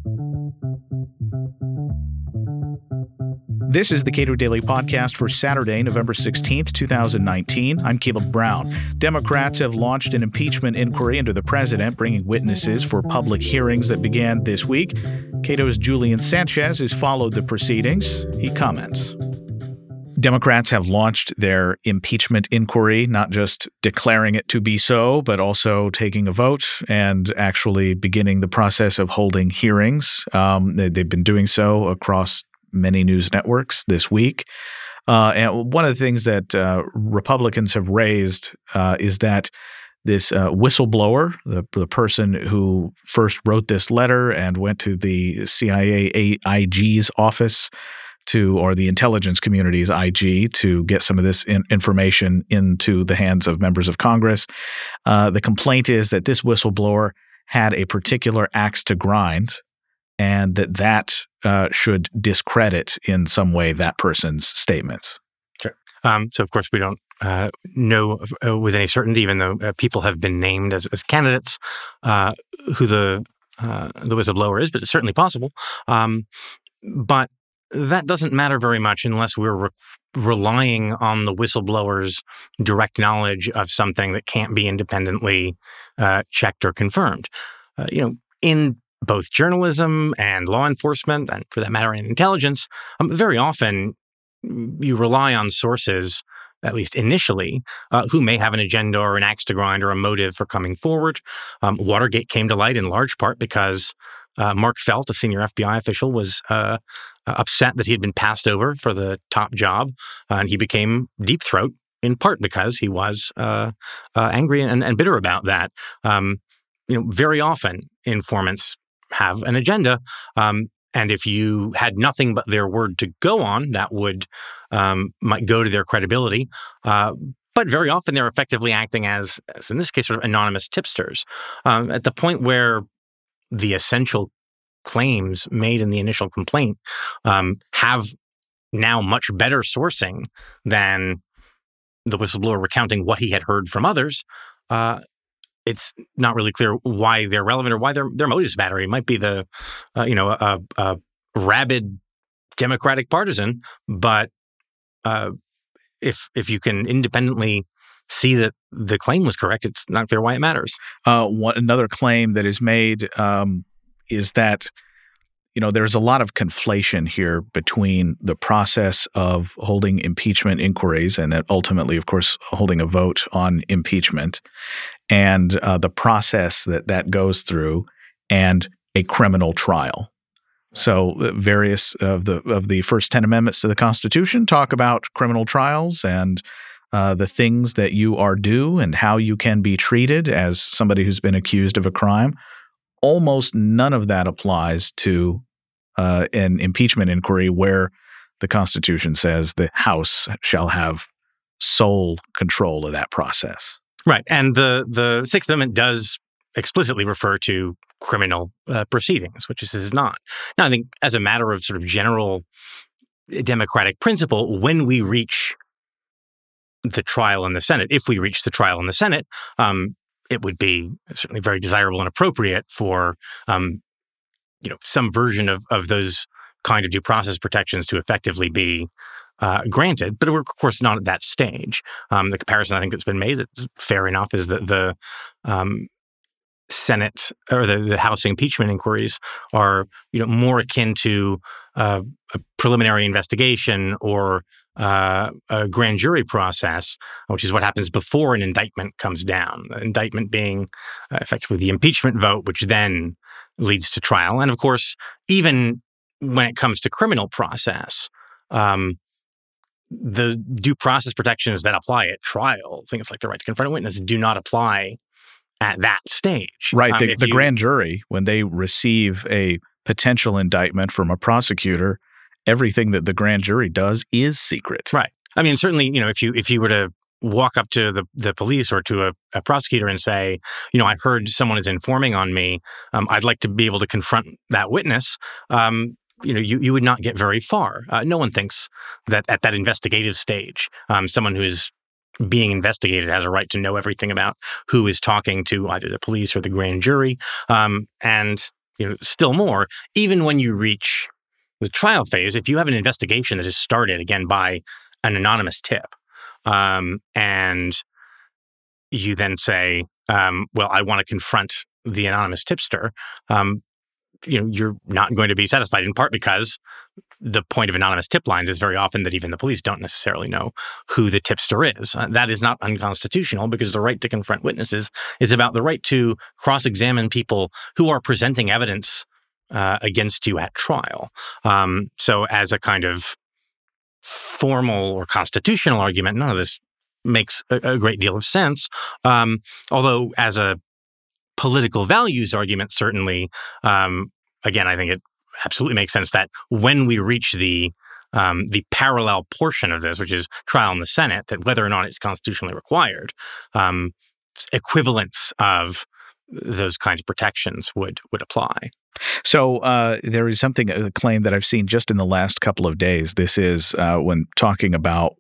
This is the Cato Daily Podcast for Saturday, November 16th, 2019. I'm Caleb Brown. Democrats have launched an impeachment inquiry into the president, bringing witnesses for public hearings that began this week. Cato's Julian Sanchez has followed the proceedings. He comments. Democrats have launched their impeachment inquiry, not just declaring it to be so, but also taking a vote and actually beginning the process of holding hearings. They've been doing so across many news networks this week. And one of the things that Republicans have raised is that this whistleblower, the person who first wrote this letter and went to the CIA IG's office or the intelligence community's IG to get some of this information into the hands of members of Congress. The complaint is that this whistleblower had a particular axe to grind, and that should discredit in some way that person's statements. Sure. So, of course, we don't know with any certainty, even though people have been named as candidates, who the whistleblower is, but it's certainly possible. But that doesn't matter very much unless we're relying on the whistleblower's direct knowledge of something that can't be independently checked or confirmed. In both journalism and law enforcement, and for that matter, in intelligence, very often you rely on sources, at least initially, who may have an agenda or an axe to grind or a motive for coming forward. Watergate came to light in large part because Mark Felt, a senior FBI official, was upset that he had been passed over for the top job, and he became deep throat in part because he was angry and bitter about that. Very often informants have an agenda, and if you had nothing but their word to go on, that might go to their credibility. But very often they're effectively acting as in this case, sort of anonymous tipsters. At the point where the essential claims made in the initial complaint have now much better sourcing than the whistleblower recounting what he had heard from others, it's not really clear why they're relevant or why their motives matter. It might be a rabid Democratic partisan, but if you can independently see that the claim was correct, it's not clear why it matters. Another claim that is made is that there's a lot of conflation here between the process of holding impeachment inquiries and then ultimately, of course, holding a vote on impeachment and the process that goes through and a criminal trial. So various of the first 10 amendments to the Constitution talk about criminal trials and the things that you are due and how you can be treated as somebody who's been accused of a crime. Almost none of that applies to an impeachment inquiry where the Constitution says the House shall have sole control of that process. Right. And the Sixth Amendment does explicitly refer to criminal proceedings, which this is not. Now, I think as a matter of sort of general democratic principle, when we reach the trial in the Senate, if we reach the trial in the Senate, it would be certainly very desirable and appropriate for some version of those kind of due process protections to effectively be granted. But we're, of course, not at that stage. The comparison I think that's been made that's fair enough is that the Senate or the House impeachment inquiries are more akin to a preliminary investigation or a grand jury process, which is what happens before an indictment comes down. The indictment being effectively the impeachment vote, which then leads to trial. And of course, even when it comes to criminal process, the due process protections that apply at trial, things like the right to confront a witness, do not apply at that stage. Right. The grand jury, when they receive a potential indictment from a prosecutor, everything that the grand jury does is secret. Right. I mean, certainly, if you were to walk up to the police or to a prosecutor and say, I heard someone is informing on me, I'd like to be able to confront that witness, you would not get very far. No one thinks that at that investigative stage, someone who is being investigated has a right to know everything about who is talking to either the police or the grand jury. And still more, even when you reach the trial phase, if you have an investigation that is started, again, by an anonymous tip, and you then say, well, I want to confront the anonymous tipster, you're not going to be satisfied, in part because the point of anonymous tip lines is very often that even the police don't necessarily know who the tipster is. That is not unconstitutional, because the right to confront witnesses is about the right to cross-examine people who are presenting evidence against you at trial. So as a kind of formal or constitutional argument, none of this makes a great deal of sense. Although as a political values argument, certainly, again, I think it absolutely makes sense that when we reach the parallel portion of this, which is trial in the Senate, that whether or not it's constitutionally required, equivalence of those kinds of protections would apply. So there is a claim that I've seen just in the last couple of days. This is when talking about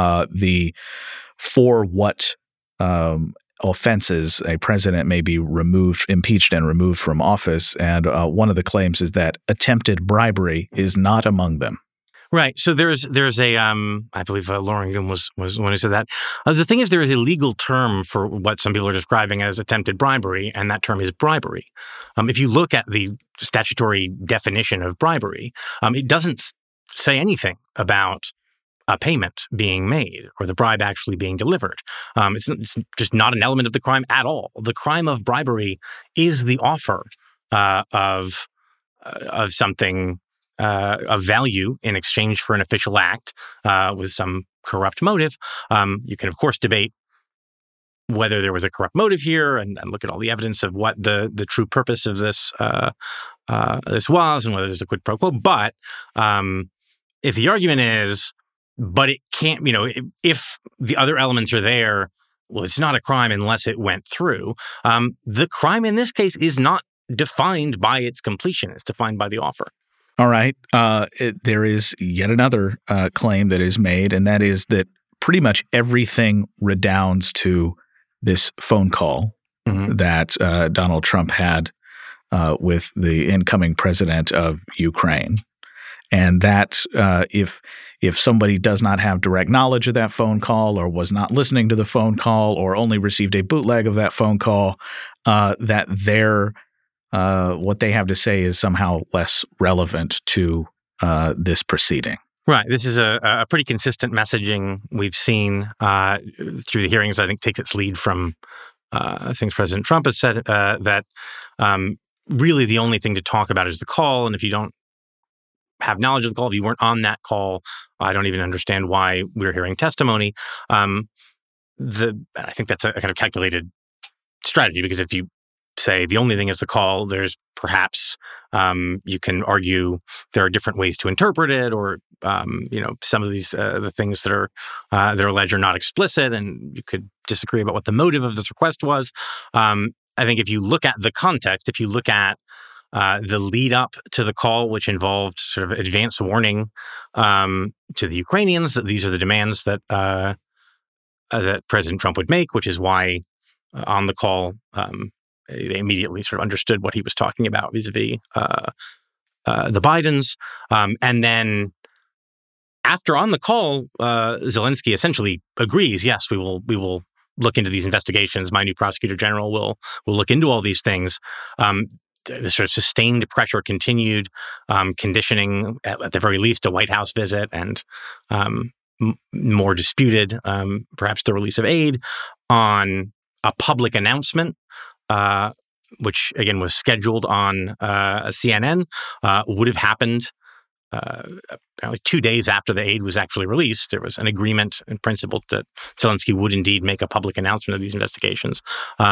for what offenses a president may be impeached and removed from office. And one of the claims is that attempted bribery is not among them. Right. So there's a I believe Loringen was one who said that. The thing is, there is a legal term for what some people are describing as attempted bribery, and that term is bribery. If you look at the statutory definition of bribery, it doesn't say anything about a payment being made or the bribe actually being delivered. It's just not an element of the crime at all. The crime of bribery is the offer of something of value in exchange for an official act with some corrupt motive. You can, of course, debate whether there was a corrupt motive here and look at all the evidence of what the true purpose of this was and whether there's a quid pro quo. But if the argument is, but it can't, if the other elements are there, well, it's not a crime unless it went through. The crime in this case is not defined by its completion. It's defined by the offer. All right. There is yet another claim that is made, and that is that pretty much everything redounds to this phone call that Donald Trump had with the incoming president of Ukraine. And that if somebody does not have direct knowledge of that phone call or was not listening to the phone call or only received a bootleg of that phone call, that what they have to say is somehow less relevant to this proceeding. Right. This is a pretty consistent messaging we've seen through the hearings. I think takes its lead from things President Trump has said, that really the only thing to talk about is the call. And if you don't have knowledge of the call, if you weren't on that call, I don't even understand why we're hearing testimony. I think that's a kind of calculated strategy, because if you say the only thing is the call, there's perhaps you can argue there are different ways to interpret it, or some of these the things that are alleged are not explicit, and you could disagree about what the motive of this request was. I think if you look at the context, if you look at the lead up to the call, which involved sort of advance warning to the Ukrainians that these are the demands that that President Trump would make, which is why on the call they immediately sort of understood what he was talking about vis-a-vis the Bidens. And then after on the call, Zelensky essentially agrees, yes, we will look into these investigations. My new prosecutor general will look into all these things. The sort of sustained pressure continued, conditioning at the very least a White House visit, and more disputed, perhaps the release of aid, on a public announcement, which again was scheduled on CNN, would have happened apparently 2 days after the aid was actually released. There was an agreement in principle that Zelensky would indeed make a public announcement of these investigations.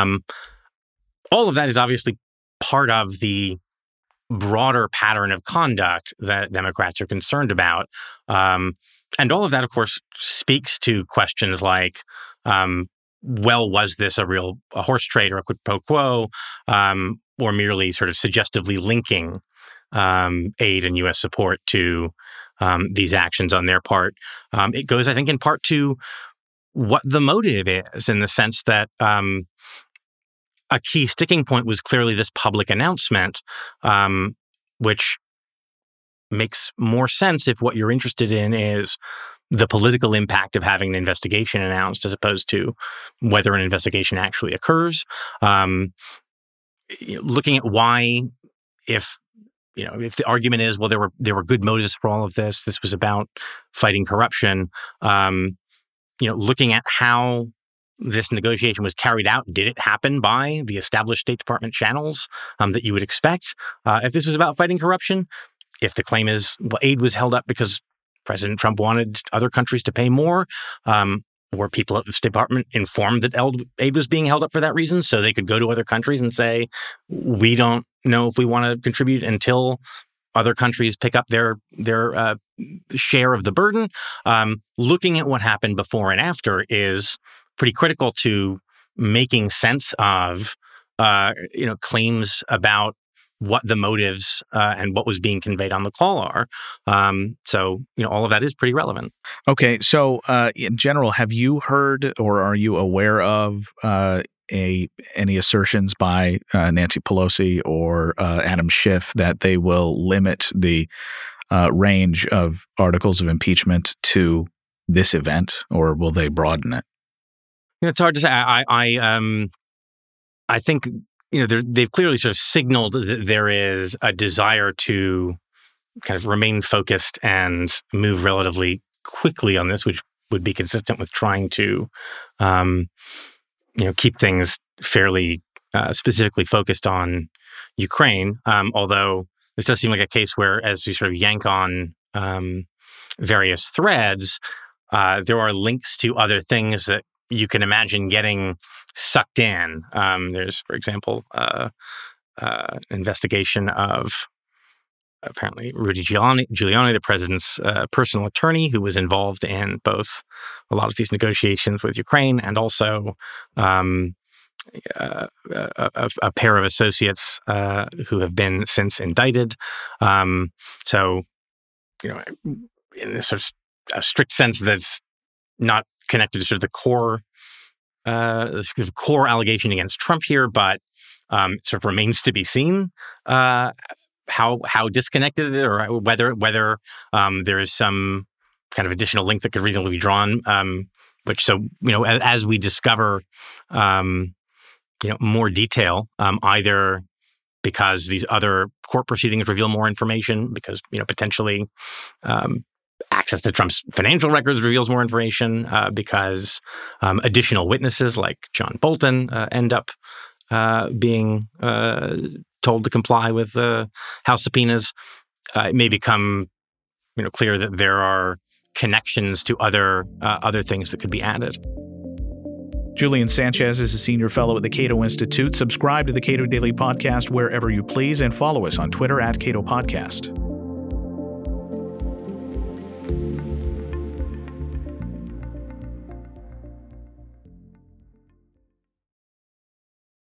All of that is obviously part of the broader pattern of conduct that Democrats are concerned about. And all of that, of course, speaks to questions like, well, was this a horse trade or a quid pro quo, or merely sort of suggestively linking aid and U.S. support to these actions on their part? It goes, I think, in part to what the motive is, in the sense that a key sticking point was clearly this public announcement, which makes more sense if what you're interested in is the political impact of having an investigation announced as opposed to whether an investigation actually occurs. Looking at why, if the argument is, well, there were good motives for all of this. This was about fighting corruption. Looking at how this negotiation was carried out, did it happen by the established State Department channels that you would expect? If this was about fighting corruption, if the claim is, well, aid was held up because President Trump wanted other countries to pay more, were people at the State Department informed that aid was being held up for that reason, so they could go to other countries and say, we don't know if we want to contribute until other countries pick up their share of the burden? Looking at what happened before and after is pretty critical to making sense of claims about what the motives and what was being conveyed on the call are. So all of that is pretty relevant. Okay, so in general, have you heard or are you aware of any assertions by Nancy Pelosi or Adam Schiff that they will limit the range of articles of impeachment to this event, or will they broaden it? It's hard to say. I think they've clearly sort of signaled that there is a desire to kind of remain focused and move relatively quickly on this, which would be consistent with trying to keep things fairly specifically focused on Ukraine. Although this does seem like a case where, as we sort of yank on various threads, there are links to other things that you can imagine getting sucked in. There's, for example, investigation of apparently Rudy Giuliani, the president's personal attorney, who was involved in both a lot of these negotiations with Ukraine and also a pair of associates who have been since indicted. So, in this sort of a strict sense, that's not connected to sort of the core allegation against Trump here, but sort of remains to be seen how disconnected it is, or whether there is some kind of additional link that could reasonably be drawn. As we discover more detail, either because these other court proceedings reveal more information, because potentially access to Trump's financial records reveals more information, because additional witnesses like John Bolton end up being told to comply with House subpoenas, it may become clear that there are connections to other things that could be added. Julian Sanchez is a senior fellow at the Cato Institute. Subscribe to the Cato Daily Podcast wherever you please, and follow us on Twitter @Cato Podcast.